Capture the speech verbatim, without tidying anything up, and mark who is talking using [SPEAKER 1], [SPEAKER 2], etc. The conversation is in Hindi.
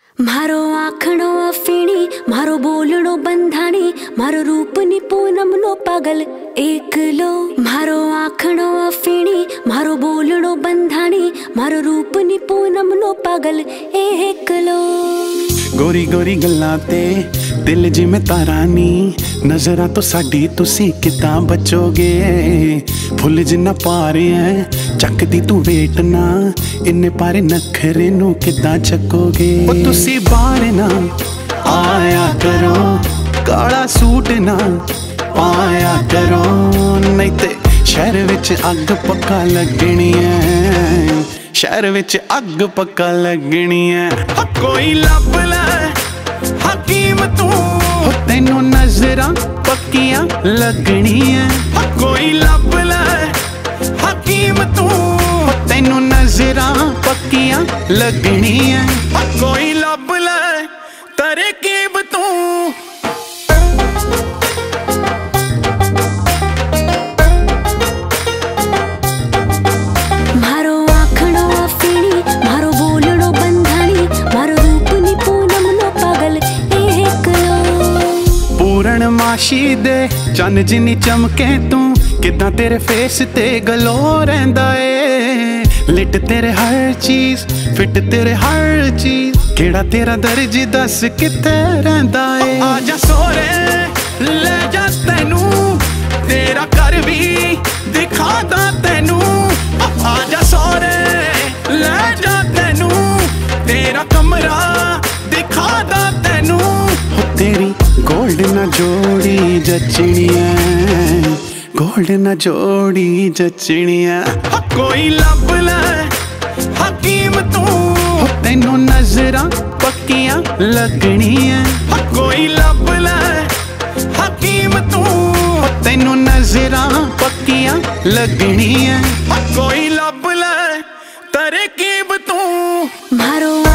[SPEAKER 1] मारो आखणो अफीणी, मारो बोलणो बंधाणी, मारो रूपनी पूनम नो पागल एकलो। मारो आखणो अफीणी, मारो बोलणो बंधाणी, मारो रूपनी पूनम नो पागल एकलो।
[SPEAKER 2] गोरी गोरी गल्लां ते दिल जिमें तारा नी, नजरां तो साडी तुसी किदां बचोगे। फुल जिन्ना पारे है चकदी तू वेट ना, इन्ने पारे नखरे नू किदां चकोगे। ओ तुसी बाहर ना आया करो, काला सूट ना पाया करो, नहीं ते शहर विच अग पक्का लगनी है, शहर विच अग पक्का लगनी है। कोई लभ ले हकीम तू, तेनू नजरां पक्कियां लगनी है। कोई लभ ले हकीम तू, तेनू नजरां पक्कियां लगनी है। कोई लभ ले तरकीब तू।
[SPEAKER 1] मारो आखणो अफीणी, मारो बोलणो बंधाणी, मारो रूपनी पूनम नो पागल एकलो।
[SPEAKER 2] पूरणमाशी दे चन्न जिन्नी चमके तू, किदां तेरे फेस ते गलो रहिंदा ए। लिट तेरे हर चीज, फिट तेरे हर चीज, केड़ा तेरा दर्ज दस कित्थे रहिंदा ए। आजा सोरे ले जा तैनू, तेरा घर भी दिखा दा तैनू। आजा सोरे ले जा तैनू, तेरा कमरा दिखा दा तैनू। तेरी गोल्ड ना जोड़ी जचनी है, गोल्ड ना जोड़ी जचनी है। कोई लभ ले हकीम तू, तेनू नजरां पक्कियां लगनी है। कोई लभ ले हकीम तू, तेनू नजरां पक्कियां लगनी है। कोई लभ ले तरकीब तू।
[SPEAKER 1] मारो